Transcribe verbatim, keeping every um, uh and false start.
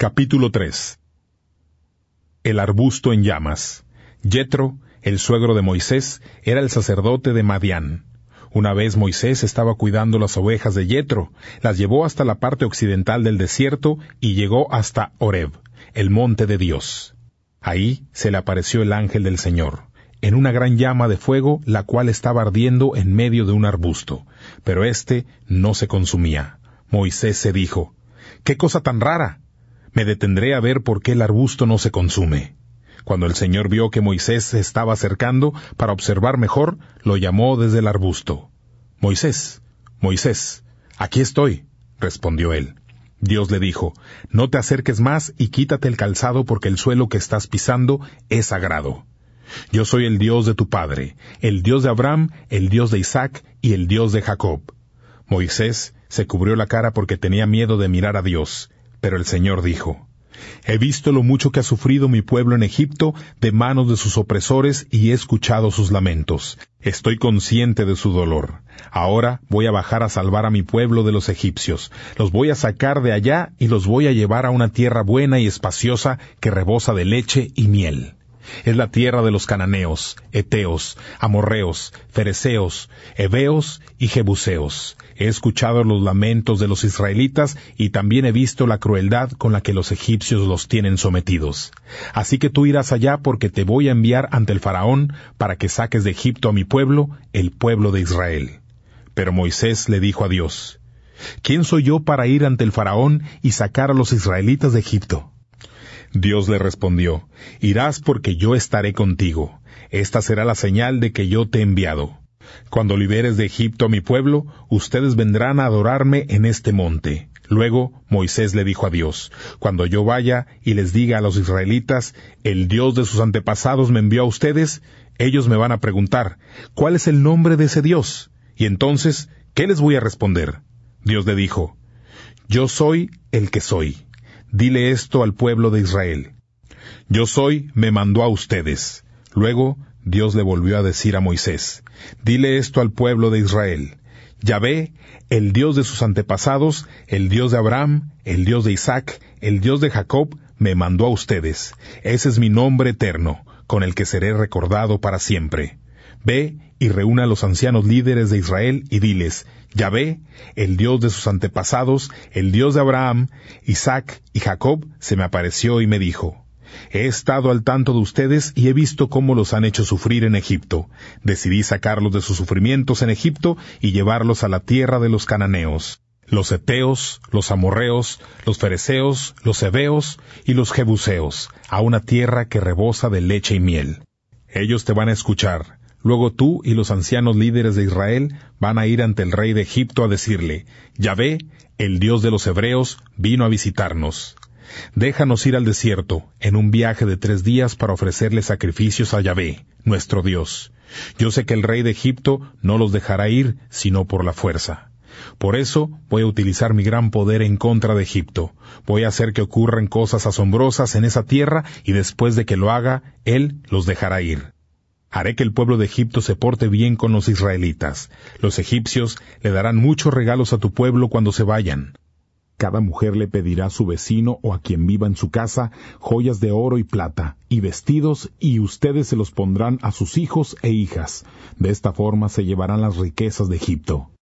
Capítulo tres. El arbusto en llamas. Yetro, el suegro de Moisés, era el sacerdote de Madián. Una vez Moisés estaba cuidando las ovejas de Yetro, las llevó hasta la parte occidental del desierto y llegó hasta Horeb, el monte de Dios. Ahí se le apareció el ángel del Señor, en una gran llama de fuego, la cual estaba ardiendo en medio de un arbusto, pero éste no se consumía. Moisés se dijo: «¿Qué cosa tan rara? Me detendré a ver por qué el arbusto no se consume». Cuando el Señor vio que Moisés se estaba acercando para observar mejor, lo llamó desde el arbusto. «Moisés, Moisés, aquí estoy», respondió él. Dios le dijo: «No te acerques más y quítate el calzado porque el suelo que estás pisando es sagrado. Yo soy el Dios de tu padre, el Dios de Abraham, el Dios de Isaac y el Dios de Jacob». Moisés se cubrió la cara porque tenía miedo de mirar a Dios, pero el Señor dijo: «He visto lo mucho que ha sufrido mi pueblo en Egipto de manos de sus opresores y he escuchado sus lamentos. Estoy consciente de su dolor. Ahora voy a bajar a salvar a mi pueblo de los egipcios. Los voy a sacar de allá y los voy a llevar a una tierra buena y espaciosa que rebosa de leche y miel. Es la tierra de los cananeos, heteos, amorreos, fereceos, heveos y jebuseos. He escuchado los lamentos de los israelitas y también he visto la crueldad con la que los egipcios los tienen sometidos. Así que tú irás allá porque te voy a enviar ante el faraón para que saques de Egipto a mi pueblo, el pueblo de Israel». Pero Moisés le dijo a Dios: «¿Quién soy yo para ir ante el faraón y sacar a los israelitas de Egipto?». Dios le respondió: «Irás porque yo estaré contigo. Esta será la señal de que yo te he enviado. Cuando liberes de Egipto a mi pueblo, ustedes vendrán a adorarme en este monte». Luego Moisés le dijo a Dios: «Cuando yo vaya y les diga a los israelitas, el Dios de sus antepasados me envió a ustedes, ellos me van a preguntar, ¿cuál es el nombre de ese Dios? Y entonces, ¿qué les voy a responder?». Dios le dijo: «Yo soy el que soy. Dile esto al pueblo de Israel: Yo soy me mandó a ustedes». Luego Dios le volvió a decir a Moisés: «Dile esto al pueblo de Israel: Yahvé, el Dios de sus antepasados, el Dios de Abraham, el Dios de Isaac, el Dios de Jacob, me mandó a ustedes. Ese es mi nombre eterno, con el que seré recordado para siempre. Ve y reúna a los ancianos líderes de Israel y diles: Yahvé, el Dios de sus antepasados, el Dios de Abraham, Isaac y Jacob, se me apareció y me dijo: He estado al tanto de ustedes y he visto cómo los han hecho sufrir en Egipto. Decidí sacarlos de sus sufrimientos en Egipto y llevarlos a la tierra de los cananeos, los heteos, los amorreos, los fereceos, los heveos y los jebuseos, a una tierra que rebosa de leche y miel. Ellos te van a escuchar. Luego tú y los ancianos líderes de Israel van a ir ante el rey de Egipto a decirle: Yahvé, el Dios de los hebreos, vino a visitarnos. Déjanos ir al desierto, en un viaje de tres días para ofrecerle sacrificios a Yahvé, nuestro Dios. Yo sé que el rey de Egipto no los dejará ir, sino por la fuerza. Por eso voy a utilizar mi gran poder en contra de Egipto. Voy a hacer que ocurran cosas asombrosas en esa tierra y después de que lo haga, él los dejará ir. Haré que el pueblo de Egipto se porte bien con los israelitas. Los egipcios le darán muchos regalos a tu pueblo cuando se vayan. Cada mujer le pedirá a su vecino o a quien viva en su casa joyas de oro y plata, y vestidos, y ustedes se los pondrán a sus hijos e hijas. De esta forma se llevarán las riquezas de Egipto.